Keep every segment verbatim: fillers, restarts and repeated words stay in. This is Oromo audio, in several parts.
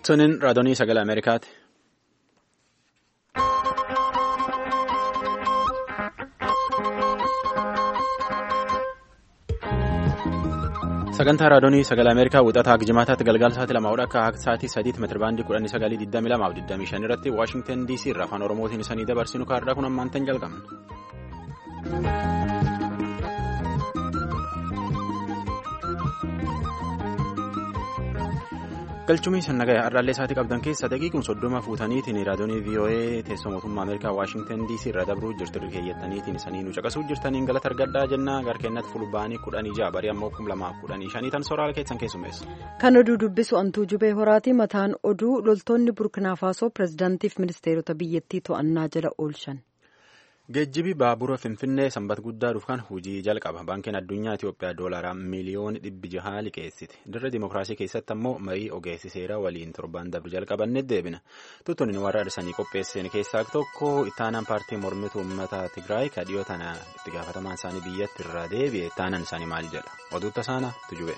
Sunin raadiyoo sagalee Ameerikaati. Sagantaa raadiyoo sagalee Ameerikaa wixataa Jimaataatti galgala sa'aatii lama akka sa'aatii sadiitti meetira baandii kudhanii sagalii digdamii lamaa fi digdamii shan irratti Waashingtan D C irraa afaan Oromootiin isanii dabarsinu kaarraa kun ammaantan jalqabna. Galchumii sannagaya har'aallee isaatii qabdan keessa daqiiquma soddoma fuutaniitiin raadiyoo V O A teessoo mootummaa Ameerikaa Waashingtan D C irra dabruu jirtu keeyyataniitiin isanii nu caqasuu jirtaniin galata argadhaa jennaa garkeennatti fulbaanii kudhanii ja'a barii ammoo kum lamaaf kudhanii shanii tan soraala keessan keessummeessa. Kan oduu dubbisu Antuu Jubee Horaati. Mataan oduu loltoonni Burkina Faasoo pirezidaantiif ministeerota biyyattii to'annaa jala oolchan. Geejjibi baabura Finfinnee sanbata guddaa dhufkan hojii jalqaba. Baankiin addunyaa Itoophiyaa doolaraa miiliyoona dhibbi jahaa liqeessite. Dirree Dimookiraasii keessatti ammoo marii ogeessi seeraa waliin torbaan darbe jalqabanne deebina. Tuttuun warra dhirsanii qopheessan keessaa tokko ittaanaan paartii mormituu uummata Tigraay kadhiyoo tana itti gaafatamaan isaanii biyyatti irraa deebi'e ittaanaan isaanii maal jedha? Oduutta isaana tujube.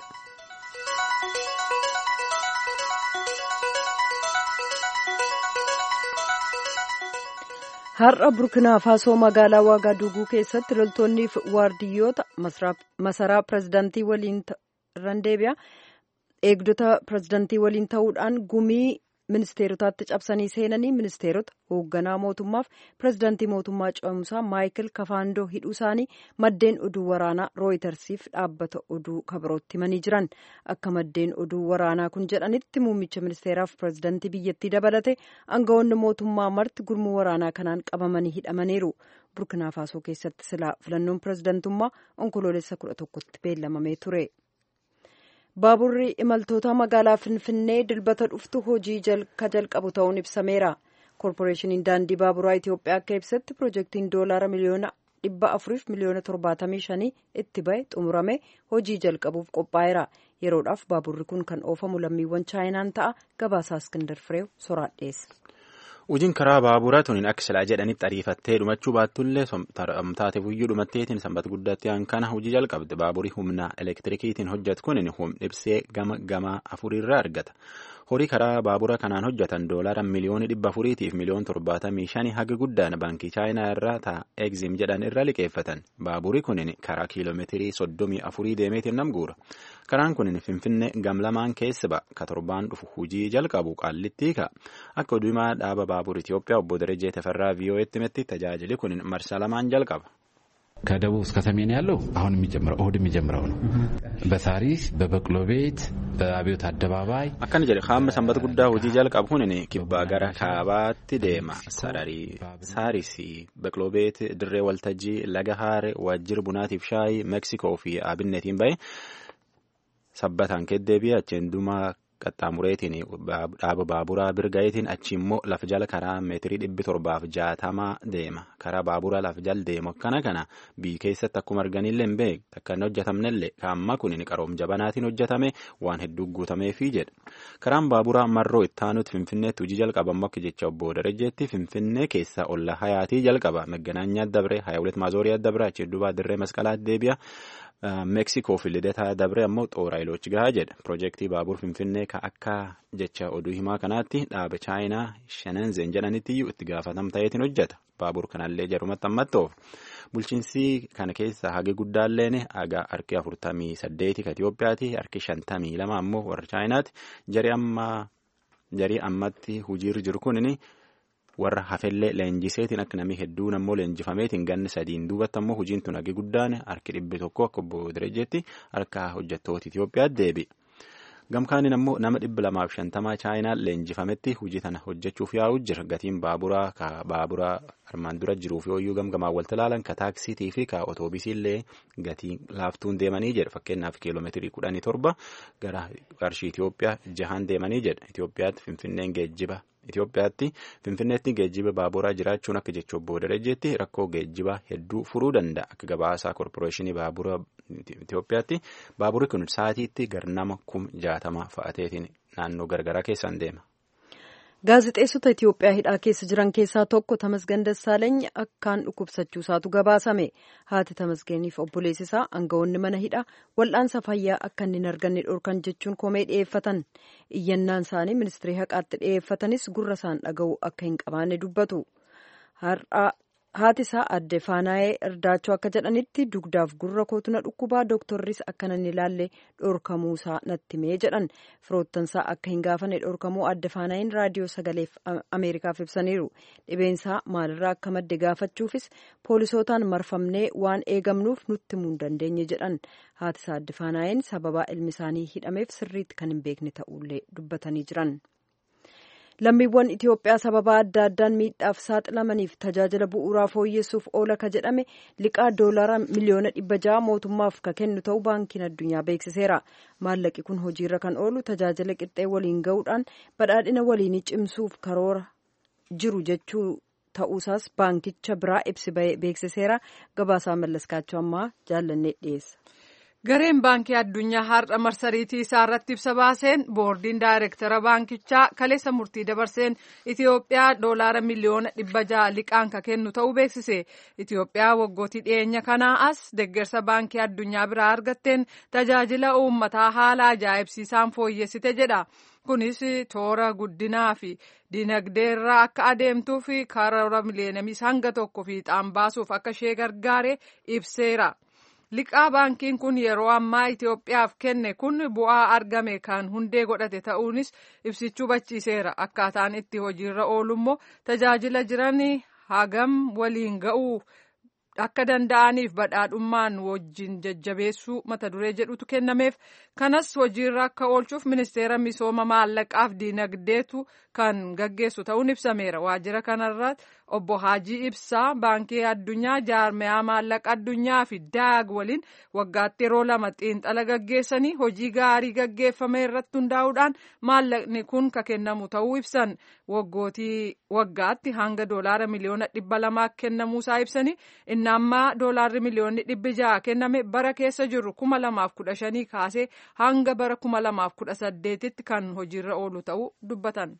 Har'a Burkina Faasoo magaalaa Waagaduuguu keessatti loltoonni waardiyyoota masaraa pirezidaantii waliin deebi'a. Eegdota pirezidaantii waliin ta'uudhaan gumii ministeerotaatti cabsanii seenanii ministeerota hoogganaa mootummaaf pirezidaantii mootummaa ce'umsaa Maayikil Kafaandoo hidhuu isaanii maddeen oduu waraanaa Rooyitersiif dhaabbata oduu kabirootti himanii jiran. Akka maddeen oduu waraanaa kun jedhanitti muummicha ministeeraaf pirezidaantii biyyattii dabalate aangawoonni mootummaa marti gurmuu waraanaa kanaan qabamanii hidhamaniiru. Burkina Faasoo keessatti silaa filannoon pirezidaantummaa onkoloolessa kudha tokkotti beellamamee ture. Baaburri imaltoota magaalaa Finfinnee dilbata dhuftu hojii ka jalqabu ta'uun ibsameera. Koorporeeshiniin daandii baaburaa Itoophiyaa akka ibsatti piroojeektiin doolaara miliyoona dhibba afuriif miliyoona torbaatamii shanii itti bahe xumurame hojii jalqabuuf qophaa'eera. Yeroodhaaf baaburri kun kan oofamu lammiiwwan chaayinaan ta'a. Gabaasaa Iskindar Fireew soraadheessa. Hojiin karaa baaburaa tuniin akka silaa jedhanitti ariifattee dhumachuu baattullee taate buyyuu dhumatteetiin sanbata guddaatti kana hojii jalqabde. Baaburii humna elektirikiitiin hojjetu kunin humna ibsee gama gamaa afurirraa argata. Horii karaa baabura kanaan hojjetan doolaara miliyoona dhibba afuriitiif miliyoona torbaatamii shanii haga guddaan baankii chaayinaa irraa ta'a egzim jedhan irra liqeeffatan. Baaburii kunin karaa kiiloomeetirii soddomii afurii deemeetiin nam guura. Karaan kunin Finfinnee gamlamaan keessa ba'a. Ka torbaan dhufu hojii jalqabu qaallitti ka'a. Akka oduumaa dhaaba baabur Itoophiyaa obbo Darajee Tafarraa V O A tti tajaajili kunin marsaa lamaan jalqaba. ከደቡብ እስከ ሰሜን ያለው አሁን የሚጀምረው እሁድ የሚጀምረው ነው። በሳሪስ በበቅሎ ቤት በአብዮት አደባባይ አካን ጀለ ኻም ሰንበት ጉዳ ሆጂ jalqabu ሁነኔ ኪባ ጋራ ካባቲ ደማ ሰራሪ ሳሪሲ በቅሎ ቤት ድሬ ወልተጂ ለገሃር ዋጅር ቡናቲፍ ሻይ ሜክሲኮ ፊ አብነቲን ባይ ሰበታን ከደቢያ ቸንዱማ qaxxaamureetiin dhaaba baaburaa birgaayetiin achi immoo lafa jala karaa meetirii dhibbi torbaaf jaatamaa deema. Karaa baaburaa lafa jala deemu akkana kana biyyi keessatti akkuma arganillee hin beeku akka hin hojjetamnellee kaamma kun qaroom jabanaatiin hojjetame waan hedduu guutameefii jedha. Karaan baaburaa marroo ittaanutti Finfinneetti hojii jalqabamu akka jecha obbo Darajjeetti Finfinnee keessa olla hayaatii jalqaba. Megganaanyaa dabre haya hulet maazooriyaa dabre achi duubaa dirree masqalaatti deebi'a. Meeksikoo fi lidataa dabre ammoo xooraayilochi gahaa jedha. Piroojeektii baabur Finfinnee ka akka jecha oduu himaa kanaatti dhaaba chaayinaa Shenzhen jedhanitti iyyuu itti gaafatam ta'eetiin hojjeta. Baabur kanallee jarumatti ammattoof. Bulchiinsi kana keessa hagi guddaalleen haga harki afurtamii saddeeti ka Itoophiyaati harki shantamii lama ammoo warra chaayinaati. Jarii ammatti hojiirra jiru kunin warra hafellee leenjiseetiin akka namni hedduun ammoo leenjifameetiin ganni sadiin duubatti ammoo hojiin tun hagi guddaan harki dhibbi tokko akka obbo Darajjeetti harka hojjettoota Itoophiyaatti deebi'a. Gamkaaniin ammoo nama dhibba lamaaf shantamaa chaayinaa leenjifametti hojii tana hojjechuuf yaa'u jira. Gatiin baaburaa ka baaburaa armaan dura jiruuf yooyyuu gamgamaa walta ilaalan ka taaksiitii fi ka otoobisiillee gatii laaftuun deemanii jedha. Fakkeenyaaf kiiloomeetirii kudhanii torba gara qarshii Itoophiyaa jahaan deemanii jedha. Itoophiyaatti Finfinneen geejjiba. Itoophiyaatti Finfinneetti geejjiba baaburaa jiraachuun akka jecha obbo Darajjeetti rakkoo geejjibaa hedduu furuu danda'a. Akka gabaasaa koorporeeshinii baabura Itoophiyaatti baaburri kun sa'aatiitti gar nama kum jaatama fa'ateetiin naannoo gargaraa keessaan deema. Gaazexeessota Itiyoophiyaa hidhaa keessa jiran keessaa tokko Tamasgen Dassaalany akkaan dhukkubsachuusaatu gabaasame. Haati Tamasgeniif obboleessi isaa aangawoonni mana hidhaa wal'aansa fayyaa akka inni hin arganne dhorkan jechuun komee dhiyeeffatan. Iyyannaan isaanii ministirii haqaatti dhiyeeffatanis gurra isaan dhaga'u akka hin qabaanne dubbatu. Haati isaa adde Faanaayee Irdaachoo akka jedhanitti dugdaaf gurra kootu na dhukkubaa dooktorris akka nan ilaalle dhorkamuusaa natti himee jedhan. Firoottansaa akka hin gaafanne dhorkamuu adde Faanaayeen raadiyoo sagalee Ameerikaaf ibsaniiru. Dhibeensaa maalirraa akka madde gaafachuufis poolisootaan marfamnee waan eegamnuuf nutti himuu hin dandeenye jedhan. Haati isaa adde Faanaayeen sababaa ilmi isaanii hidhameef sirriitti kan hin beekne ta'ullee dubbatanii jiran. Lammiiwwan Itiyoophiyaa sababa adda addaan miidhaaf saaxilamaniif tajaajila bu'uuraa fooyyessuuf oola ka jedhame liqaa doolaara miliyoona dhibba ja'a mootummaaf ka kennu ta'uu baankiin addunyaa beeksiseera. Maallaqi kun hojiirra kan oolu tajaajila qixxee waliin ga'uudhaan badhaadhina waliinii cimsuuf karoora jiru jechuu ta'uusaas baankicha biraa ibsi beeksiseera. Gabaasaa Mallaskaachoo ammaa jaallannee dhiyeessa. Gareen baankii addunyaa har'a marsariitii isaa irratti ibsa baaseen boordiin daayireektara baankichaa kaleessa murtii dabarseen Itiyoophiyaa doolaara miliyoona dhibba ja'a liqaan ka kennu ta'uu beeksise. Itiyoophiyaa waggootii dhiyeenya kanaa as deeggarsa baankii addunyaa biraa argatteen tajaajila uummataa haala ajaa'ibsiisaan fooyyessite jedha. Kunis toora guddinaa fi dinagdeerraa akka adeemtuuf karoora miliyeenamii hanga tokko fiixaan baasuuf akka ishee gargaare ibseera. Liqaa baankiin kun yeroo ammaa Itiyoophiyaaf kenne kun bu'aa argame kan hundee godhate ta'uunis ibsichuu hubachiiseera. Akkaataan itti hojiirra oolummoo tajaajila jiran hagam waliin ga'uu akka danda'aniif badhaadhummaan wajjin jajjabeessuu mata duree jedhutu kennameef. Kanas hojiirra akka oolchuuf ministeera misooma maallaqaaf diinagdeetu kan gaggeessu ta'uun ibsameera. Waajjira kanarratti obbo Haajii Ibsaa baankii addunyaa jaarmiyaa maallaqa addunyaa fi daag waliin waggaatti yeroo lama xiinxala gaggeessanii hojii gaarii gaggeeffame irratti hundaa'uudhaan maallaqni kun ka kennamu ta'uu ibsan. Waggootii waggaatti hanga doolaara miliyoona dhibba lamaa kennamuusaa ibsanii inni ammaa doolaarri miliyoonni dhibbi ja'a kenname bara keessa jirru kuma lamaaf kudha shanii kaasee hanga bara kuma lamaaf kudha saddeetitti kan hojiirra oolu ta'uu dubbatan.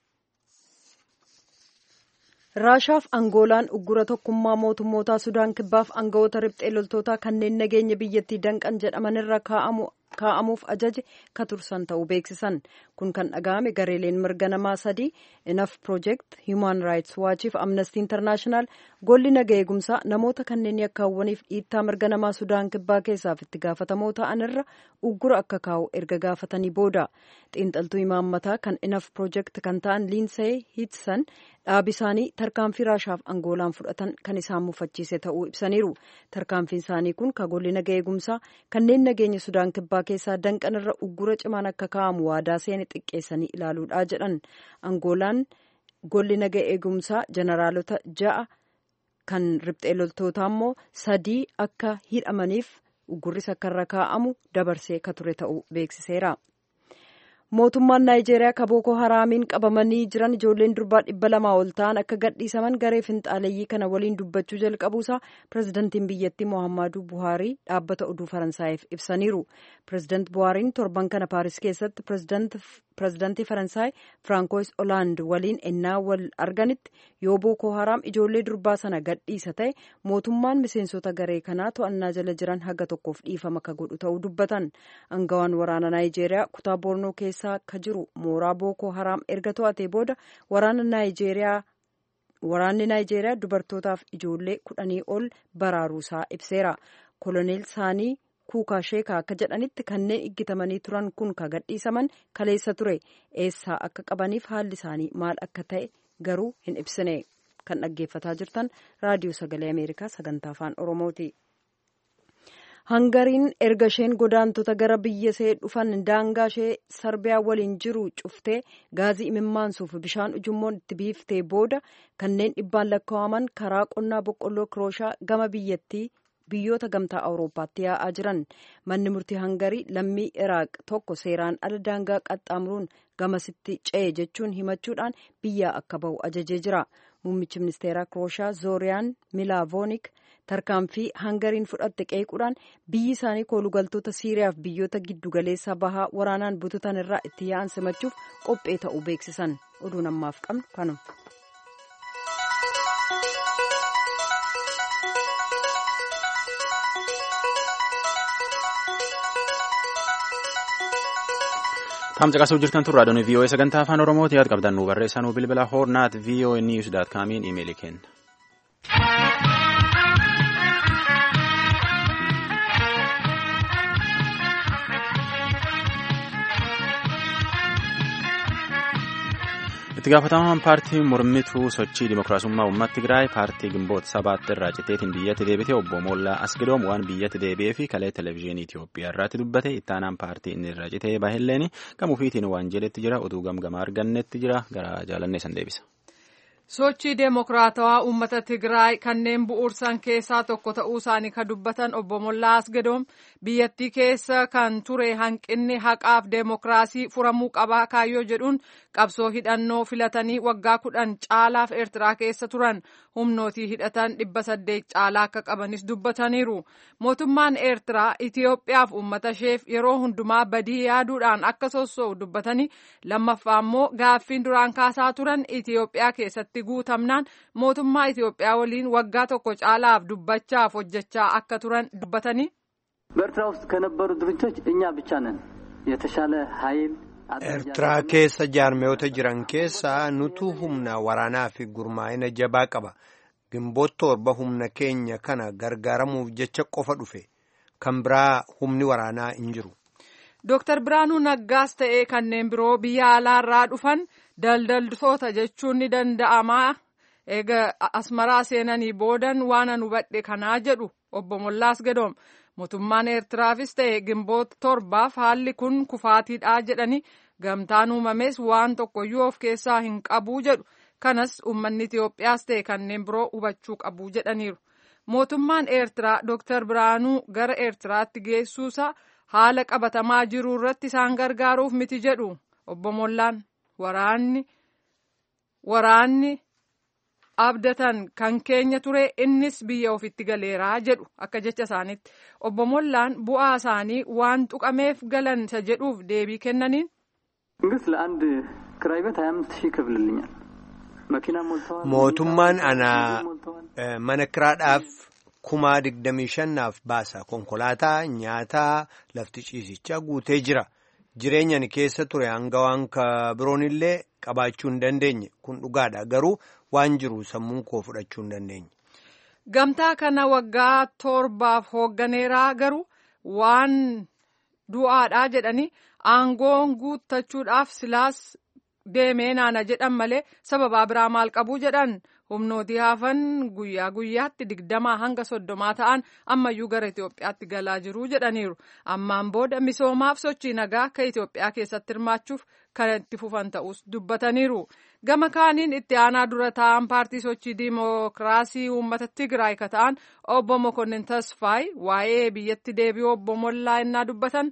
Raashaaf Angoolaan uggura tokkummaa mootummootaa Sudaan kibbaaf aangawoota riphxee loltootaa kanneen nageenya biyyattii danqan jedhamanirra kaa'amuuf ajaje ka tursan ta'uu beeksisan. Kun kan dhaga'ame gareeleen mirga namaa sadii Enough Project, Human Rights Watch fi Amnesty International golli naga eegumsaa namoota kanneen yakkaawwaniif dhiittaa mirga namaa Sudaan kibbaa keessaaf itti gaafatamoo ta'anirra uggura akka kaa'u erga gaafatanii booda. Xiinxaltuu imaammataa kan Enough Project kan ta'an Liinsee Hiitsan dhaabi isaanii tarkaanfii Raashaaf Angoolaan fudhatan kan isaan mufachiise ta'uu ibsaniiru. Tarkaanfiin isaanii kun ka golli naga eegumsaa kanneen nageenya Sudaan kibbaa keessaa danqanirra uggura cimaan akka kaa'amu waadaa seene xiqqeessanii ilaaluudha jedhan. Angoolaan golli naga eegumsaa jeneraalota ja'a kan riphxee loltootaa immoo sadii akka hidhamaniif uggurris akka irra kaa'amu dabarsee ka ture ta'uu beeksiseera. Mootummaan Naayijeeriyaa ka Booko Haraamiin qabamanii jiran ijoolleen durbaa dhibba lamaa ol ta'an akka gadhiisaman garee finxaaleeyyii kana waliin dubbachuu jalqabuusaa pirezidantiin biyyattii Mohaammaduu Buhaarii dhaabbata oduu Faransaayif ibsaniiru. Pirezidaant Buhaariin torban kana Paaris keessatti pirezidaantii Faransaay Firaankois Olaand waliin ennaa wal arganitti yoo Booko Haraam ijoollee durbaa sana gadhiisa ta'e mootummaan miseensota garee kanaa to'annaa jala jiran haga tokkoof dhiifama ka godhu ta'uu dubbatan. Angawaan waraana Naayijeeriyaa kutaa Boornoo keessa ka jiru mooraa Booko Haraam erga to'atee booda waraana Naayijeeriyaa waraanni Naayijeeriyaa dubartootaaf ijoollee kudhanii ol baraaruusaa ibseera. Koloneel Saanii Kuukaa Sheekaa akka jedhanitti kanneen iggitamanii turan kun ka gadhiisaman kaleessa ture. Eessaa akka qabaniif haalli isaanii maal akka ta'e garuu hin ibsine. Kan dhaggeeffataa jirtan raadiyoo sagalee Ameerikaa sagantaa afaan Oromooti. Hangariin erga isheen godaantota gara biyya ishee dhufan daangaa ishee Sarbiyaa waliin jiru cuftee gaazii imimmaansuuf bishaan ujummoon itti biiftee booda kanneen dhibbaan lakkaa'aman karaa qonnaa boqqolloo kirooshaa gama biyyattii biyyoota gamtaa Awurooppaatti yaa'aa jiran. Manni murtii Hangarii lammii Iraaq tokko seeraan ala daangaa qaxxaamuruun gamasitti ce'e jechuun himachuudhaan biyyaa akka bahu ajajee jira. Muummichi ministeeraa Kirooshaa Zooriyaan Milaavoonik tarkaanfii Hangariin fudhatte qeequudhaan biyyi isaanii koolugaltoota Siiriyaaf biyyoota giddugaleessa bahaa waraanaan bututan irraa itti yaa'an simachuuf qophee ta'uu beeksisan. Oduun ammaaf qabnu kanuma. Tamsa qasuu jirtan turraa doonii V O A sagantaa afaan Oromooti yaad qabdan nu barreessaa nu bilbila hornaat V O A news dot com imeelii kenna. itti gaafatamaan paartii mormituu sochii dimokiraasummaa uummata Tigraay paartii Gimboot sabaatti irraa citeetiin biyyatti deebite obbo Moollaa Asgidoom waan biyyatti deebi'ee fi kalee televezyiinii Itoophiyaa irratti dubbate ittaanaan paartii inni irraa citee bahelleen gamuufiitiin waan jedhetti jira oduu gamgamaa argannetti jira gara jaalannee san deebisa. Sochii Deemokiraatawaa uummata Tigraay kanneen bu'uursan keessaa tokko ta'uu isaanii kan dubbatan obbo Moollaa Asgidoom biyyattii keessa kan ture hanqinni haqaaf deemokiraasii furamuu qabaa kaayyoo jedhuun qabsoo hidhannoo filatanii waggaa kudhan caalaaf Eertiraa keessa turan humnootii hidhatan dhibba saddeet caalaa akka qabanis dubbataniiru. Mootummaan Eertiraa Itoophiyaaf uummata isheef yeroo hundumaa badii yaaduudhaan akka sossoo'u dubbatanii lammaffaa immoo gaaffiin duraan kaasaa turan Itoophiyaa keessatti guutamnaan mootummaa Itoophiyaa waliin waggaa tokko caalaaf dubbachaaf hojjechaa akka turan dubbatanii በኤርትራ ውስጥ ከነበሩ ድርጅቶች እኛ ብቻ ነን የተሻለ ኃይል Eertiraa keessa jaarmiyoota jiran keessa nutu humna waraanaa fi gurmaa'ina jabaa qaba. Gimboot torba humna keenya kana gargaaramuuf jecha qofa dhufe kan biraa humni waraanaa hin jiru. Dooktar Biraanuu Naggaas ta'ee kanneen biroo biyya alaarraa dhufan daldaltoota jechuun ni danda'ama. Egaa Asmaraa seenanii boodan waan anu hubadhe kanaa jedhu obbo Moollaa Asgidoom. Mootummaan Eertiraafis ta'e Gimboot torbaaf haalli kun kufaatiidha jedhanii gamtaan uumames waan tokkoyyuu of keessaa hin qabu jedhu. Kanas uummanni Itoophiyaas ta'e kanneen biroo hubachuu qabu jedhaniiru. Mootummaan Eertiraa Dooktar Biraanuu gara Eertiraatti geessuusaa haala qabatamaa jiru irratti isaan gargaaruuf miti jedhu obbo Moollaan waraanni waraanni abdatan kan keenya ture innis biyya ofitti galeeraa jedhu akka jecha isaaniitti obbo Moollaan bu'aa isaanii waan tuqameef galan isa jedhuuf deebii kennaniin. መንግስት ለአንድ ክራይ ቤት ሀያ አምስት ሺህ ይከፍልልኛል መኪና ሞልተዋል mootummaan ana mana kiraadhaaf kuma digdamii shannaaf baasa konkolaataa nyaataa lafti ciisichaa guutee jira jireenyaan keessa ture hanga waan biroon illee qabaachuu hin dandeenye kun dhugaadha garuu waan jiru sammuun koo fudhachuu hin dandeenye. Gamtaa kana waggaa torbaaf hoogganeeraa garuu waan du'aadhaa jedhanii aangoon guuttachuudhaaf silaas deemee naana jedhan malee sababaa biraa maal qabu jedhan humnootii hafan guyyaa guyyaatti digdamaa hanga soddomaa ta'an ammayyuu gara Itoophiyaatti galaa jiru jedhaniiru. Ammaan booda misoomaaf sochii nagaa kan Itoophiyaa keessatti hirmaachuuf kan itti fufan ta'us dubbataniiru. Gama kaaniin itti aanaa dura ta'an paartii sochii diimokiraasii uummata Tigraay ka ta'an obbo Mokonnin Tasfaay waa'ee biyyatti deebi'uu obbo Moollaa innaa dubbatan.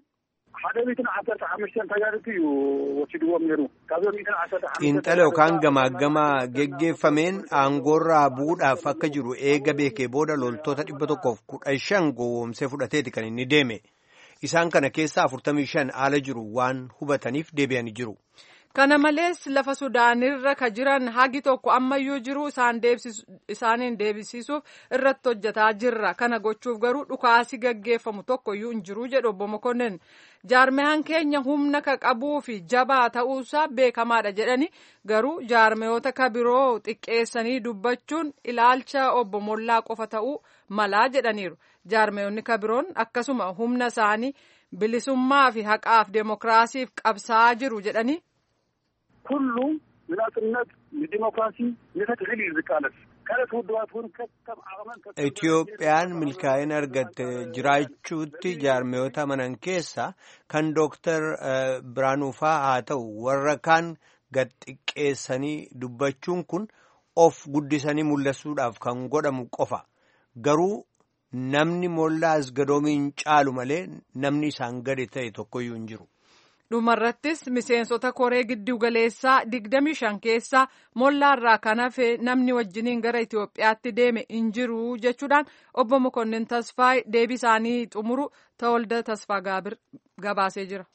Xiinxala yookaan gamaagama geggeeffameen aangoorraa bu'uudhaaf akka jiru eega beekee booda loltoota dhibba tokkoof kudha shan gowwoomsee fudhateeti kan inni deeme. Isaan kana keessaa afurtamii shan haala jiru waan hubataniif deebi'anii jiru. Kana malees lafa Sudaanirra ka jiran hagi tokko ammayyuu jiru isaaniin deebisiisuuf irratti hojjetaa jirra. Kana gochuuf garuu dhukaasi gaggeeffamu tokkoyyuu hin jiru jedhu obbo Mokonnin. Jaarmiyaan keenya humna ka qabuu fi jabaa ta'uusaa beekamaadha jedhani garuu jaarmiyoota ka biroo xiqqeessanii dubbachuun ilaalcha obbo Moollaa qofa ta'uu malaa jedhaniiru. Jaarmiyoonni ka biroon akkasuma humna isaanii bilisummaa fi haqaaf deemokiraasiif qabsaa jiru jedhani. ሁሉም ምናጥነት ለዲሞክራሲ ለተትግል ይዝቃለስ Itoophiyaan milkaa'ina argatte jiraachuutti jaarmiyoota manan keessa kan Dooktar Biraanuufaa haa ta'u warra kaan gad xiqqeessanii dubbachuun kun of guddisanii mul'isuudhaaf kan godhamu qofa garuu namni Moollaa Asgidoomiin caalu malee namni isaan gadi ta'e tokkoyyuu hin jiru. dhumarrattis miseensota koree giddu galeessaa digdamii shan keessaa mollaarraa kan hafe namni wajjiniin gara Itoophiyaatti deeme hin jiru jechuudhaan obbo Mokonnin Tasfaay deebii isaanii xumuru Tawalda Tasfaa Gaabir gabaasee jira.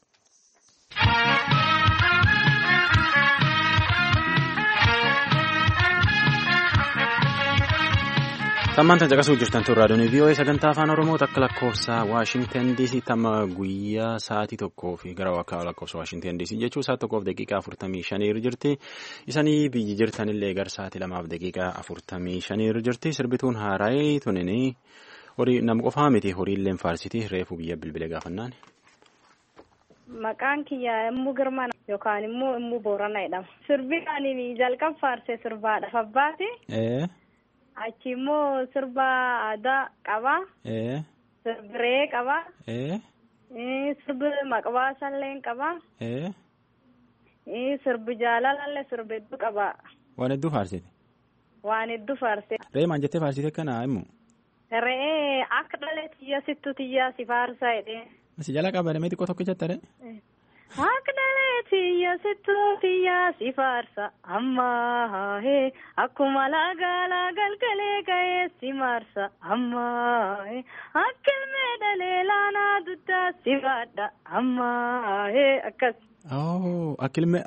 Tammaan tan caqasuu jirtan tun raadiyoon V O A sagantaa afaan Oromoo takka lakkoofsa Waashingtan D C tamma guyyaa sa'aatii tokkoo fi gara wakkaa lakkoofsa Waashingtan D C jechuun sa'aatii tokkoof daqiiqaa afurtamii shanii jirti. Isanii biyyi jirtanillee gara sa'aatii lamaaf daqiiqaa afurtamii shanii jirti. Sirbituun haaraayii tunini horii nama qofaa miti horiillee faarsiti reefu biyya bilbilee gaafannaan. Maqaan kiyya Immuu Girmaa yookaan immoo Immuu Booranaa jedhama. Sirbi ani jalqab faarsee sirbaadha fabbaati. Achi immoo sirba aadaa qabaa. Sirbi re'ee qabaa. Sirbi maqbaasallee qabaa. Sirbi jaalalallee sirbi hedduu qabaa. Waan hedduu faarsite? Waan hedduu faarsite. Re'ee maal jettee faarsite kana immoo? Re'ee akka dhalee tiyya sittu tiyyaa si faarsaa jedhee. Si jala qabadamee xiqqoo tokko jette re'ee? Akka dhalee tiyya sittu tiyyaa si faarsa ammaa hee akkuma laagaa galgalee ka'ee si maarsa ammaa hee akka ilmee dhalee laanaa duddaa si baadha ammaa hee akkas. Oh akka ilmee.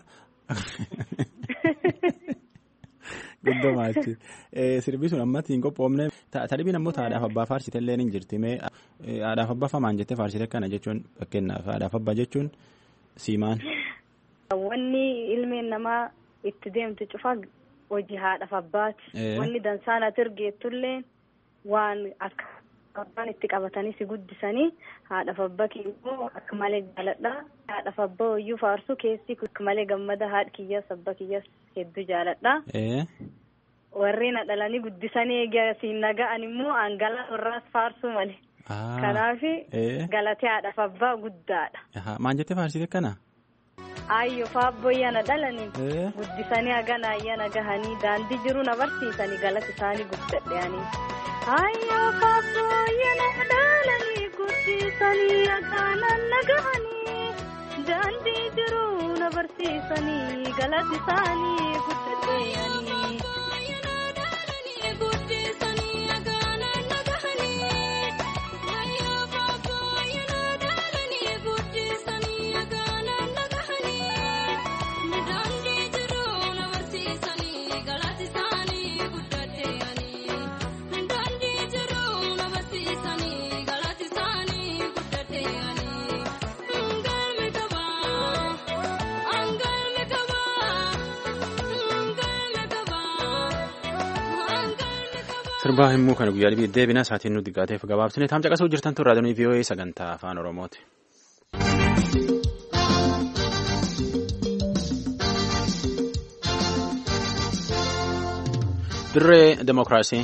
Guddoo maatti. Sirbi sun ammatti hin qophoofne tadhibiin ammoo haadhaaf abbaa faarsitellee ni jirti mee haadhaaf abbaa famaan jettee faarsite kana jechuun fakkeenyaaf haadhaaf abbaa jechuun siimaan. Wanni ilmeen namaa itti deemtu cufa hojii haadhaaf abbaati. Wanni dansaan ati ergeettullee waan akka abbaan itti qabatanii si guddisanii haadhaaf abbaa kiyyoo akka malee jaaladha. Haadhaaf abbaa hoyyuu faarsu keessi akka malee gammada haadha kiyyaas abbaa kiyyaas hedduu jaaladha. Warreen dhalanii guddisanii eegasiin naga'an immoo angala warraas faarsuu malee. Kanaaf galatee haadhaaf abbaa guddaadha. Maal jettee faarsite kana? Ayyoo faabboyyana dhalanii guddisanii hagana ayyana gahanii daandii jiru na barsiisanii galata isaanii guddadheanii. Ayyoo faabboyyana dhalanii guddisanii hagana na gahanii daandii jiru na barsiisanii galata isaanii guddadheanii. Sirbaa immoo kana guyyaa dhibii deebina sa'aatiin nuti gaateef gabaabsine taam caqasuu jirtan tun raadiyoon V O A sagantaa afaan Oromooti. Dirree Demokiraasii.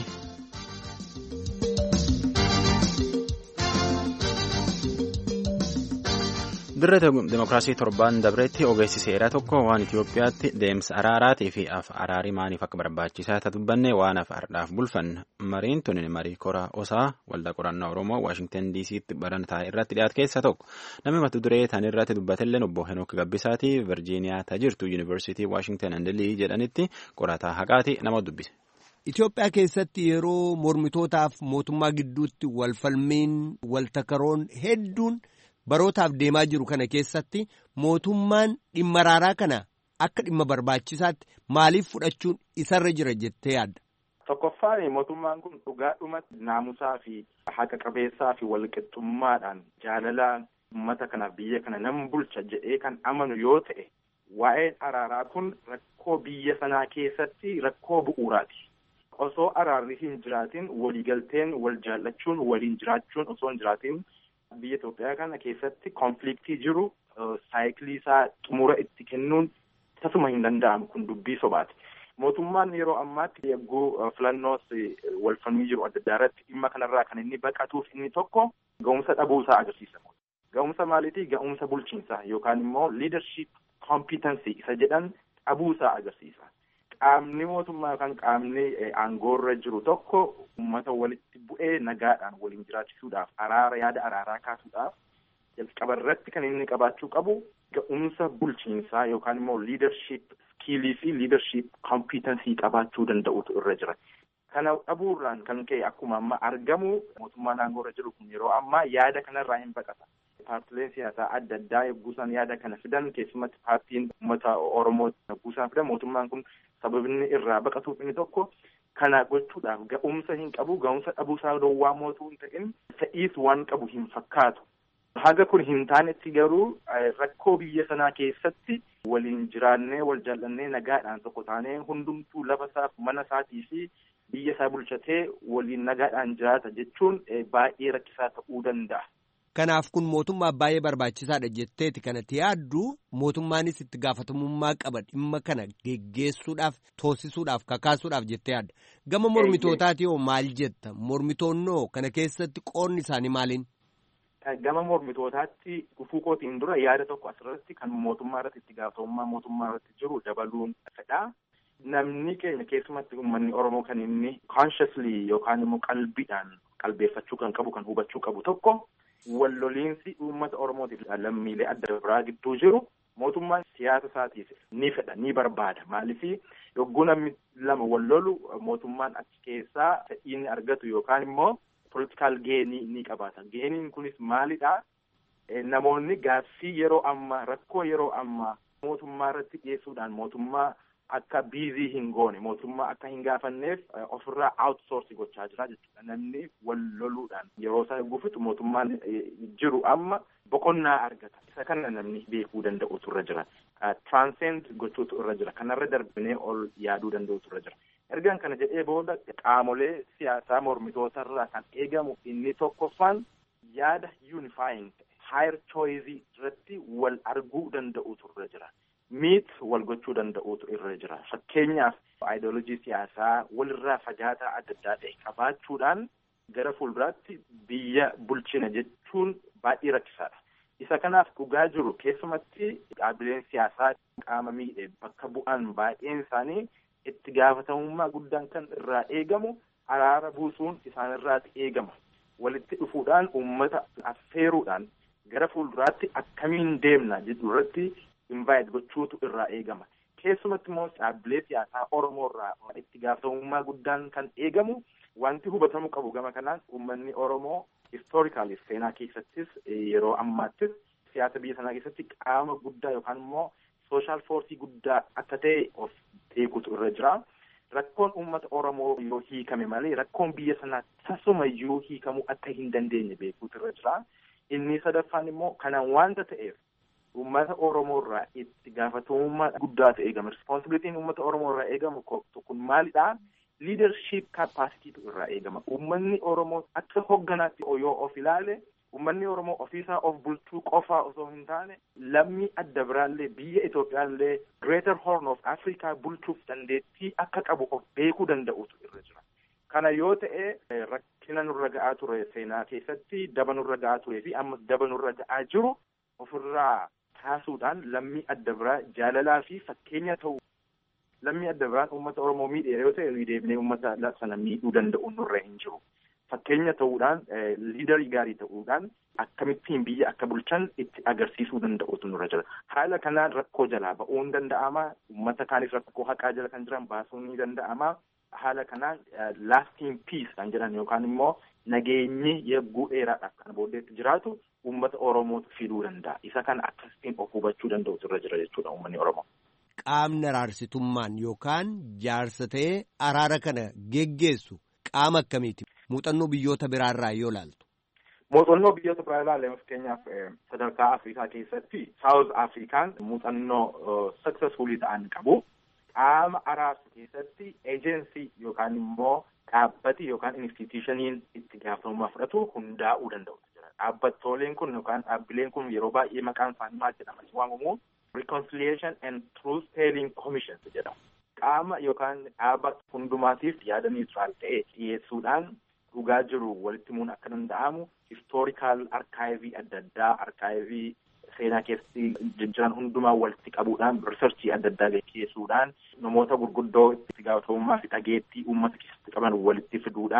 Dirree Demokiraasii torbaan dabreetti ogeessi seeraa tokko waan Itoophiyaatti deemsa araaraatii fi af araarii maaliif akka barbaachisaa ta'e dubbanne waan af ardhaaf bulfanne mariin tun marii kora osaa waldaa qorannaa Oromoo Waashingtan D C'tti barantaa irratti dhiyaate keessa tokko namni mata duree tan irratti dubbatellee obbo Henook Gabbisaati Virgiiniyaa tajirtu Yuunivarsiitii Waashingtan and Lee jedhanitti qorataa haqaati nama dubbise. Itoophiyaa keessatti yeroo mormitootaaf mootummaa gidduutti walfalmiin waltakaroon hedduun barootaaf deemaa jiru kana keessatti mootummaan dhimma araaraa kana akka dhimma barbaachisaatti maaliif fudhachuun isarra jira jettee yaadda? Tokkoffaan mootummaan kun dhugaadhumatti naamusaa fi haqa qabeessaa fi walqixxummaadhaan jaalalaan uummata kana biyya kana nama bulcha jedhee kan amanu yoo ta'e waa'een araaraa kun rakkoo biyya sanaa keessatti rakkoo bu'uuraati. Osoo araarri hin jiraatin waliigalteen wal jaallachuun waliin jiraachuun osoo hin jiraatin biyya Itoophiyaa kana keessatti konfliktii jiru saayikilii isaa xumura itti kennuun tasuma hin danda'amu kun dubbii sobaati. Mootummaan yeroo ammaatti yagguu filannoos walfalmii jiru adda addaa irratti dhimma kanarraa kan inni baqatuuf inni tokko ga'umsa dhabuusaa agarsiisa. Ga'umsa maaliitii? Ga'umsa bulchiinsaa yookaan immoo leadership competency isa jedhan dhabuusaa agarsiisa. Qaamni mootummaa yookaan qaamni aangoorra jiru tokko uummata walitti bu'ee nagaadhaan waliin jiraachisuudhaaf araara yaada araaraa kaasuudhaaf jalqaba irratti kan inni qabaachuu qabu ga'umsa bulchiinsaa yookaan immoo leadership skiilii fi leadership competency qabaachuu danda'utu irra jira. Kana dhabuurraan kan ka'e akkuma amma argamu mootummaa naannoo irra jiru kun yeroo ammaa yaada kanarraa hin baqata. Paartileen siyaasaa adda addaa yogguusaan yaada kana fidan keessumatti paartiin uummata Oromoo yogguusaan fidan mootummaan kun sababni irraa baqatuuf inni tokko kana gochuudhaaf ga'umsa hin qabu, ga'umsa dhabuusaa dhoowwaa mootuu hin ta'in fe'iis waan qabu hin fakkaatu. Haga kun hin taanetti garuu rakkoo biyya sanaa keessatti waliin jiraannee wal jaallannee nagaadhaan tokko taanee hundumtuu lafa isaaf mana isaatii fi biyya isaa bulchatee waliin nagaadhaan jiraata jechuun baay'ee rakkisaa ta'uu danda'a. Kanaaf kun mootummaa baay'ee barbaachisaadha jetteeti kanatti yaaddu mootummaanis itti gaafatamummaa qaba dhimma kana geggeessuudhaaf toosisuudhaaf kakaasuudhaaf jettee yaadda. Gama mormitootaati hoo maal jetta? Mormitoonnoo kana keessatti qoonni isaanii maaliin? Gama mormitootaatti dhufuu kootiin dura yaada tokko asirratti kan mootummaa irratti itti gaafatamummaa mootummaa irratti jiru dabaluun fedha. Namni keenya keessumatti uummanni Oromoo kan inni consciously yookaan immoo qalbiidhaan qalbeeffachuu kan qabu kan hubachuu qabu tokko walloliinsi uummata Oromootiif lammiilee adda biraa gidduu jiru mootummaan siyaasa isaatiif ni fedha ni barbaada. Maaliif yogguu namni lama wallolu mootummaan achi keessaa fedhiin argatu yookaan immoo political geenii ni qabaata. Geeniin kunis maalidhaa? Namoonni gaaffii yeroo ammaa rakkoo yeroo ammaa mootummaa irratti dhiyeessuudhaan mootummaa akka biizii hin goone mootummaa akka hin gaafanneef ofirraa outsource gochaa jira jechuudha. Namni wal loluudhaan yeroo isaa gufutu mootummaan jiru amma boqonnaa argata. Isa kana namni beekuu danda'utu irra jira. Transcend gochuutu irra jira. Kanarra darbinee ol yaaduu danda'utu irra jira. Ergaan kana jedhee booda qaamolee siyaasaa mormitoota irraa kan eegamu inni tokkoffaan yaada unifying higher choice irratti wal arguu danda'utu irra jira. Miit wal gochuu danda'utu irra jira. Fakkeenyaaf ideolojii siyaasaa walirraa fagaataa adda addaa ta'e qabaachuudhaan gara fuulduraatti biyya bulchina jechuun baay'ee rakkisaadha. Isa kanaaf dhugaa jiru keessumatti dhaabbileen siyaasaa qaama miidhee bakka bu'an baay'een isaanii itti gaafatamummaa guddaan kan irraa eegamu araara buusuun isaanirraati eegama. Walitti dhufuudhaan uummata affeeruudhaan gara fuulduraatti akkamiin deemna jedhu irratti invite gochuutu irraa eegama. Keessumatti immoo dhaabbilee siyaasaa Oromoo irraa itti gaafatamummaa guddaan kan eegamu wanti hubatamuu qabu gama kanaan uummanni Oromoo historically seenaa keessattis yeroo ammaattis siyaasa biyya sanaa keessatti qaama guddaa yookaan immoo social force guddaa akka ta'e of beekutu irra jira. Rakkoon uummata Oromoo yoo hiikame malee rakkoon biyya sanaa tasumayyuu hiikamuu akka hin dandeenye beekutu irra jira. Inni sadaffaan immoo kanaan waanta ta'eef uummata Oromoo irraa itti gaafatamummaa guddaa ta'e eegama. Responsibilitiin uummata Oromoo irraa eegamu kun maalidhaa? Leadership capacity irraa eegama. Uummanni Oromoo akka hogganaatti yoo of ilaale uummanni Oromoo ofiisaa of bulchuu qofaa osoo hin taane lammii adda biraallee biyya Itoophiyaallee Greater Horn of Africa bulchuuf dandeettii akka qabu of beekuu danda'utu irra jira. Kana yoo ta'e rakkina nurra ga'aa ture seenaa keessatti daba nurra ga'aa turee fi amma daba nurra ga'aa jiru ofirraa kaasuudhaan lammii adda biraa jaalalaa fi fakkeenya ta'u lammii adda biraan uummata Oromoo miidhee yoo ta'e nuyi deebinee uummata sana miidhuu danda'u nurra hin jiru. Fakkeenya ta'uudhaan liidarii gaarii ta'uudhaan akkamittiin biyya akka bulchan itti agarsiisuu danda'utu nurra jira. Haala kanaan rakkoo jalaa ba'uun danda'ama. Uummata kaanis rakkoo haqaa jala kan jiran baasuun ni danda'ama. Haala kanaan lasting peace kan jedhan yookaan immoo nageenyi yegguu dheeraadhaaf kan booddeetti jiraatu uummata Oromootu fiduu danda'a. Isa kana akkasitiin of hubachuu danda'utu irra jira jechuudha uummanni Oromoo. Qaamni araarsitummaan yookaan jaarsa ta'ee araara kana geggeessu qaama akkamiiti? Muuxannoo biyyoota biraarraa yoo ilaaltu. Muuxannoo biyyoota biraa ilaalee fakkeenyaaf sadarkaa Afrikaa keessatti South Afrikaan muuxannoo successfully ta'an qabu. Qaama araarsu keessatti agency yookaan immoo dhaabbati yookaan institutioniin itti gaafatamummaa fudhatu hundaa'uu danda'u jira. Dhaabbatooleen kun yookaan dhaabbileen kun yeroo baay'ee maqaan isaanii maal jedhamanii waamamu Reconciliation and Truth Telling Commission jedhamu. Qaama yookaan dhaabbata hundumaatiif yaada niutiraal ta'e dhiyeessuudhaan dhugaa jiru walitti himuun akka danda'amu historical arkaayivii adda addaa arkaayivii seenaa keessatti jijjiiran hundumaa walitti qabuudhaan riisarchii adda addaa gaggeessuudhaan namoota gurguddoo itti gaafatamummaa fi dhageettii uummata keessatti qaban walitti fiduudhaan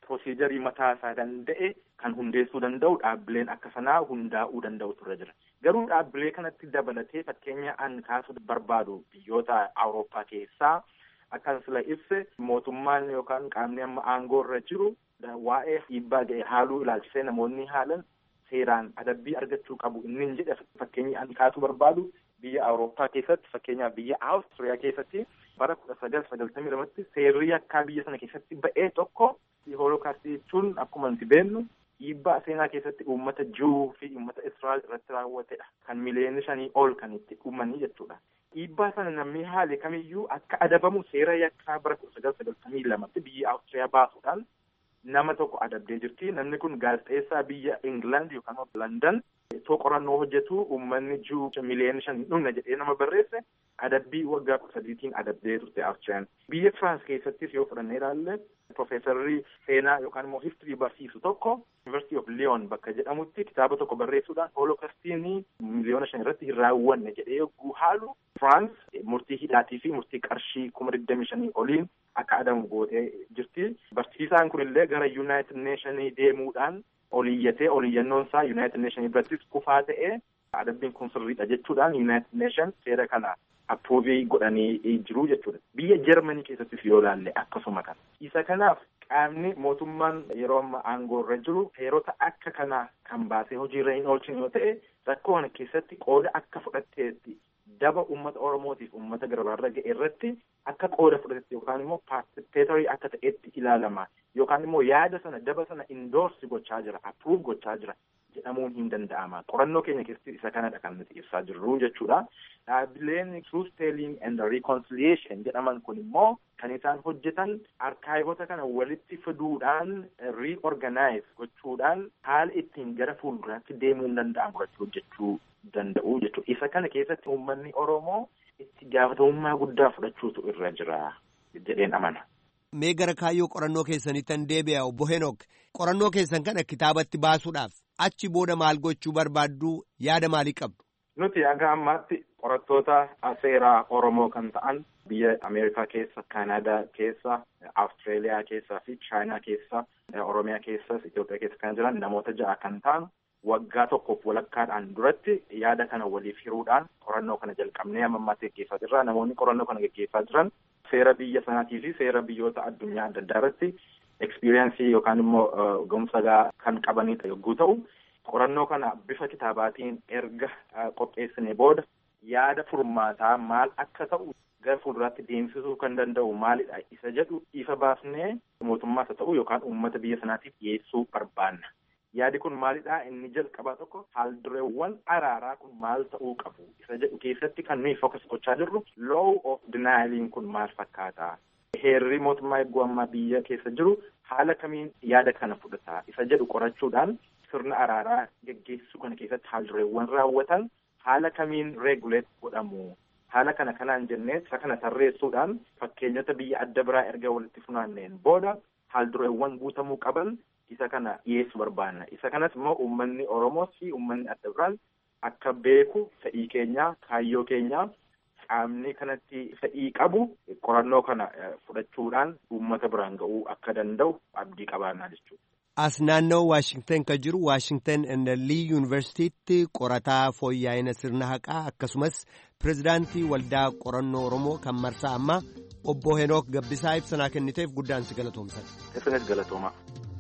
Proosiijarii mataa isaa danda'e kan hundeessuu danda'u dhaabbileen akka sanaa hundaa'uu danda'u turre jira. Garuu dhaabbilee kanatti dabalatee fakkeenya an kaasuu barbaadu biyyoota Awurooppaa keessaa akkan sila ibse mootummaan yookaan qaamni amma aangoo irra jiru waa'ee dhiibbaa ga'e haaluu ilaalchisee namoonni haalan seeraan adabbii argachuu qabu inni jedhe fakkeenyi an kaasuu barbaadu biyya Awurooppaa keessatti fakkeenyaaf biyya Awustiriyaa keessatti bara kudha sagal sagaltamii lamatti seerri akka biyya sana keessatti ba'ee tokko Holokaastii jechuun akkuma nuti beeknu dhiibbaa seenaa keessatti uummata Juu fi uummata Israa'el irratti raawwatedha. Kan miliyoona shanii ol kan itti dhumanii jechuudha. Dhiibbaa sana namni haale kamiyyuu akka adabamu seera yakkaa bara kudha sagal sagaltamii lamatti biyya Awustiriyaa baasuudhaan nama tokko adabdee jirti. Namni kun gaazexeessaa biyya England yookaan London too qorannoo hojjetu uummanni Juu miliyoona shanii dhumna jedhee nama barreesse adabbii waggaa kudha sadiitiin adabdee turte Awustiriyaan. Biyya Firaans keessattis yoo fudhannee ilaalle Profeesarri seenaa yookaan immoo histirii barsiisu tokko University of Lyon bakka jedhamutti kitaaba tokko barreessuudhaan Holokaastiin miliyoona shan irratti hin raawwanne jedhee yogguu haalu Firaans murtii hidhaatii fi murtii qarshii kuma digdamii shanii oliin akka adabamu gootee jirti. Barsiisaan kunillee gara United Nationii deemuudhaan oliyyatee oliyyannoon isaa United Nationii birattis kufaa ta'ee adabbiin kun sirriidha jechuudhaan United Nation seera kana approovii godhanii jiru jechuudha. Biyya Jarmanii keessattis yoo ilaalle akkasuma kana. Isa kanaaf qaamni mootummaan yeroo amma aangoo irra jiru seerota akka kanaa kan baasee hojiirra hin oolchine yoo ta'e rakkoo kana keessatti qooda akka fudhatteetti daba uummata Oromootiif uummata garaarra ga'e irratti akka qooda fudhatetti yookaan immoo participatory akka ta'etti ilaalama yookaan immoo yaada sana daba sana indoorsi gochaa jira approve gochaa jira jedhamuun hin danda'ama. Qorannoo keenya keessatti isa kanadha kan nuti ibsaa jirru jechuudha. Dhaabbileen Truth Telling and Reconciliation jedhaman kun immoo kan isaan hojjetan arkaayivota kana walitti fiduudhaan reorganize gochuudhaan haala ittiin gara fuulduraatti deemuun danda'amu irratti hojjechuu danda'u jechuudha. Isa kana keessatti uummanni Oromoo itti gaafatamummaa guddaa fudhachuutu irra jira jedheen amana. Mee gara kaayyoo qorannoo keessanitti an deebi'a obbo Henook. Qorannoo keessan kana kitaabatti baasuudhaaf achi booda maal gochuu barbaaddu yaada maalii qabdu? Nuti hanga ammaatti qorattoota seeraa Oromoo kan ta'an biyya Ameerikaa keessa, Kanaadaa keessa, Awustreeliyaa keessaa fi Chaayinaa keessa, Oromiyaa keessas, Itoophiyaa keessa kan jiran namoota ja'a kan ta'an waggaa tokkoof walakkaadhaan duratti yaada kana waliif hiruudhaan qorannoo kana jalqabnee amma ammaatti gaggeessaa jirra. Namoonni qorannoo kana gaggeessaa jiran seera biyya sanaatii fi seera biyyoota addunyaa adda addaa irratti ekspiriyeensii yookaan immoo ga'umsa kan qabanidha yogguu ta'u, qorannoo kana bifa kitaabaatiin erga qopheessine booda yaada furmaataa maal akka ta'u gara fuulduraatti deemsisuu kan danda'u maalidha isa jedhu ifa baasnee mootummaas haa ta'u yookaan uummata biyya sanaatiif dhiyeessuu barbaanna. Yaadi kun maalidha inni jalqabaa tokko haaldureewwan araaraa kun maal ta'uu qabu isa jedhu keessatti kan nuyi focus gochaa jirru law of denialiin kun maal fakkaata. Heerri mootummaa eeguu ammaa biyya keessa jiru haala kamiin yaada kana fudhata isa jedhu qorachuudhaan sirna araaraa geggeessuu kana keessatti haaldureewwan raawwatan haala kamiin regulate godhamu. Haala kana kanaan jennee isa kana tarreessuudhaan fakkeenyota biyya adda biraa erga walitti funaanneen booda haaldureewwan guutamuu qaban isa kana dhiyeessuu barbaanna. Isa kanas immoo uummanni Oromoo fi uummanni adda biraan akka beeku fedhii keenyaa, kaayyoo keenyaa qaamni kanatti fedhii qabu qorannoo kana fudhachuudhaan uummata biraan ga'uu akka danda'u abdii qabaannaa jechuudha. As naannoo Waashingtan kan jiru Waashingtan and Lee Yuunivarsiitiitti qorataa fooyya'ina sirna haqaa akkasumas pirezidaantii waldaa qorannoo Oromoo kan marsaa ammaa obbo Henook Gabbisaa ibsanaa kenniteef guddaan si galatoomsan. Isinis galatooma.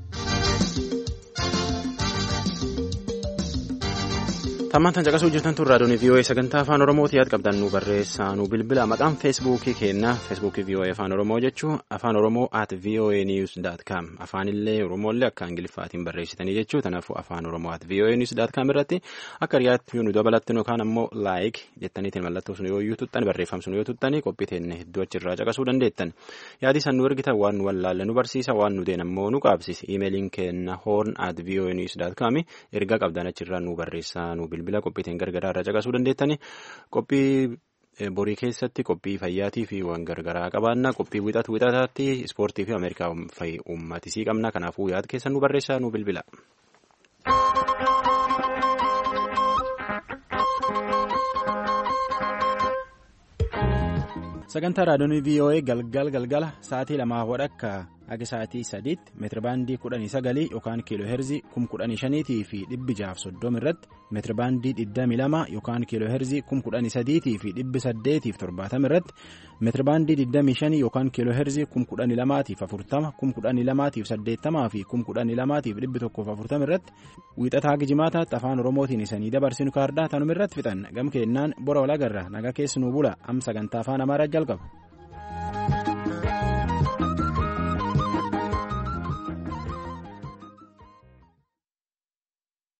Tammaan caqasuu jirtan tun raadiyoon V O A sagantaa afaan Oromooti yaad qabdan nu barreessaa nu bilbila maqaan feesbuukii keenna feesbuukii V O A afaan Oromoo jechuu afaan Oromoo at V O A news dot com afaanillee Oromooillee akka Ingiliffaatiin barreessitanii jechuu kanaafuu afaan Oromoo at V O A news dot com irratti akka riyaatti nu dabalattan yookaan ammoo laayik jettaniitiin mallattoo sun yoo yuutuuttan barreeffam sun yoo tuttanii qophii teenne hedduu achirraa caqasuu dandeettan yaadi san nu ergitan waan nu wallaalle nu barsiisa waan nu deen ammoo nu qaabsisi iimeeliin keenna horn at V O A news dot com erga qabdan achirraa nu barreessaa nu bilbila qophiitiin gargaraa irraa caqasuu dandeettani qophii borii keessatti qophii fayyaatii fi waan gargaraa qabaanna qophii wixatu wixataatti ispoortii fi Ameerikaa fa'i uummatisii qabna kanaafuu yaad keessan nu barreessaa nu bilbila. Sagantaa raadiyoon V O A galgal galgala sa'aatii lamaa wadhakka Aga sa'aatii sadiitti meetirabaandii kudhanii sagalii yookaan kiiloo heerzii kum kudhanii shaniitii fi dhibbi jaaf soddoma irratti meetirabaandii digdamii lama yookaan kiiloo heerzii kum kudhanii sadiitii fi dhibbi saddeetiif torbaatama irratti meetirabaandii digdamii shanii yookaan kiiloo heerzii kum kudhanii lamaatiif afurtama kum kudhanii lamaatiif saddeettamaa fi kum kudhanii lamaatiif dhibbi tokkoof afurtama irratti wiixataa gijimaataatti afaan oromootiin isanii dabarsinu kaardaa tanuma irratti fixan gam keennaan bora walagarra nagaa keessanuu bula am sagantaa afaan amaaraa jalqaba.